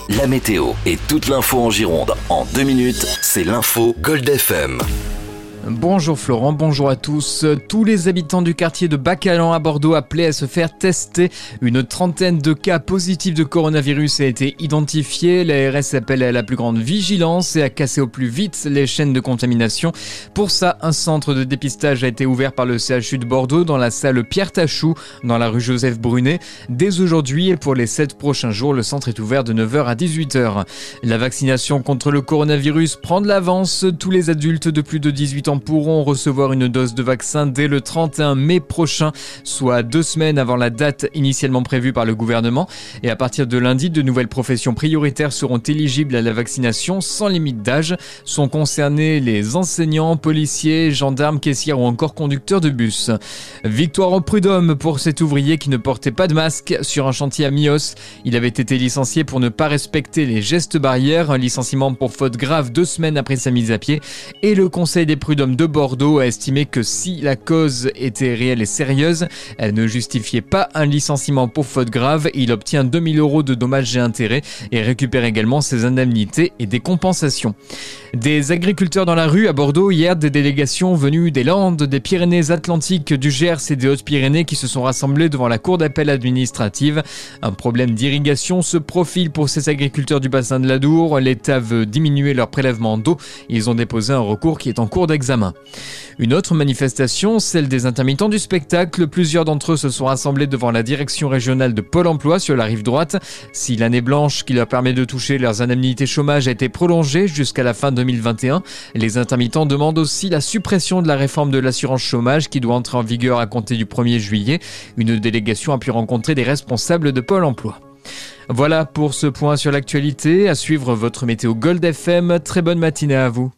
La météo et toute l'info en Gironde en 2 minutes, c'est l'info Gold FM. Bonjour Florent, bonjour à tous. Tous les habitants du quartier de Bacalan à Bordeaux appelés à se faire tester. Une trentaine de cas positifs de coronavirus a été identifié. L'ARS appelle à la plus grande vigilance et à casser au plus vite les chaînes de contamination. Pour ça, un centre de dépistage a été ouvert par le CHU de Bordeaux dans la salle Pierre Tachou, dans la rue Joseph Brunet. Dès aujourd'hui et pour les 7 prochains jours, le centre est ouvert de 9h à 18h. La vaccination contre le coronavirus prend de l'avance. Tous les adultes de plus de 18 ans pourront recevoir une dose de vaccin dès le 31 mai prochain, soit 2 semaines avant la date initialement prévue par le gouvernement. Et à partir de lundi, de nouvelles professions prioritaires seront éligibles à la vaccination sans limite d'âge. Sont concernés les enseignants, policiers, gendarmes, caissières ou encore conducteurs de bus. Victoire au prud'homme pour cet ouvrier qui ne portait pas de masque sur un chantier à Mios. Il avait été licencié pour ne pas respecter les gestes barrières. Un licenciement pour faute grave 2 semaines après sa mise à pied. Et le Conseil des prud'hommes de Bordeaux a estimé que si la cause était réelle et sérieuse, elle ne justifiait pas un licenciement pour faute grave. Il obtient 2 000 € de dommages et intérêts et récupère également ses indemnités et des compensations. Des agriculteurs dans la rue à Bordeaux hier, des délégations venues des Landes, des Pyrénées-Atlantiques, du Gers et des Hautes-Pyrénées qui se sont rassemblés devant la cour d'appel administrative. Un problème d'irrigation se profile pour ces agriculteurs du bassin de l'Adour. L'État veut diminuer leur prélèvement d'eau. Ils ont déposé un recours qui est en cours d'examen. Une autre manifestation, celle des intermittents du spectacle. Plusieurs d'entre eux se sont rassemblés devant la direction régionale de Pôle emploi sur la rive droite. Si l'année blanche qui leur permet de toucher leurs indemnités chômage a été prolongée jusqu'à la fin 2021, les intermittents demandent aussi la suppression de la réforme de l'assurance chômage qui doit entrer en vigueur à compter du 1er juillet. Une délégation a pu rencontrer des responsables de Pôle emploi. Voilà pour ce point sur l'actualité. À suivre votre météo Gold FM. Très bonne matinée à vous.